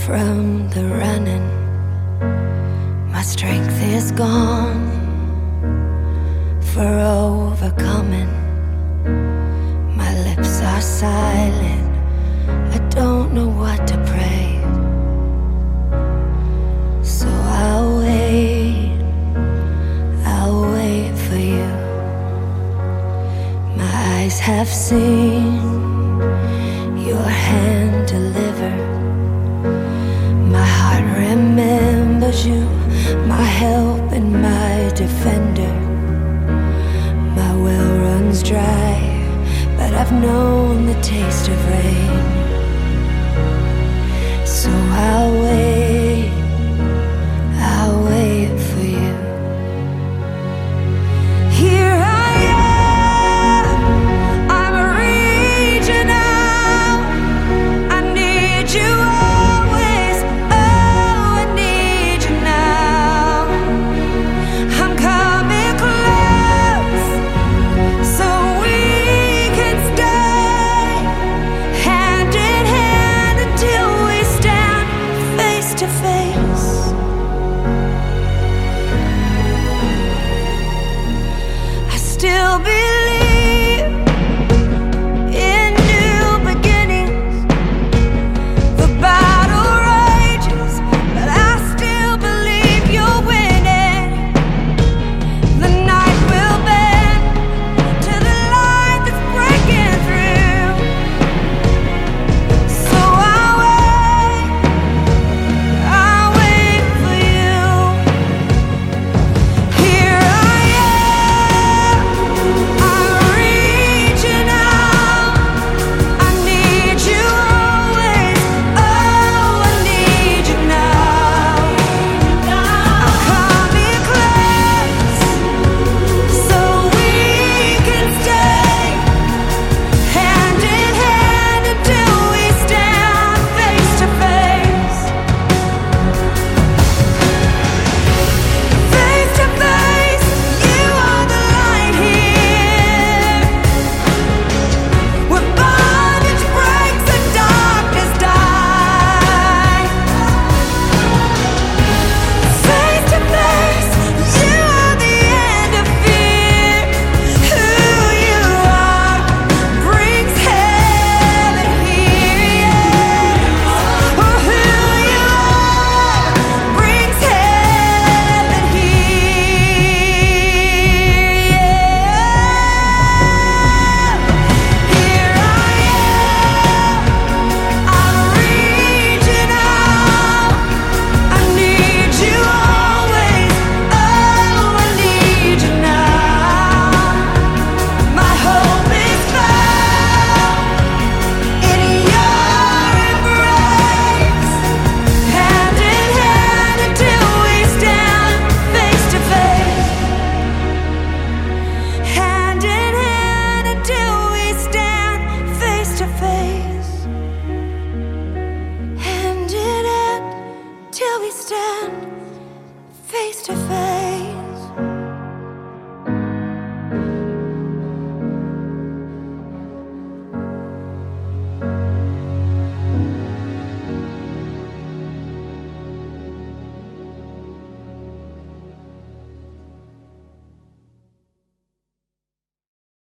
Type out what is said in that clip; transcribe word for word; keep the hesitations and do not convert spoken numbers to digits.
from the running. My strength is gone for overcoming. My lips are silent, I don't know what to pray. So I'll wait, I'll wait for you. My eyes have seen your hand deliver. My heart remembers you, my help and my defender. My well runs dry, but I've known the taste of rain. So I'll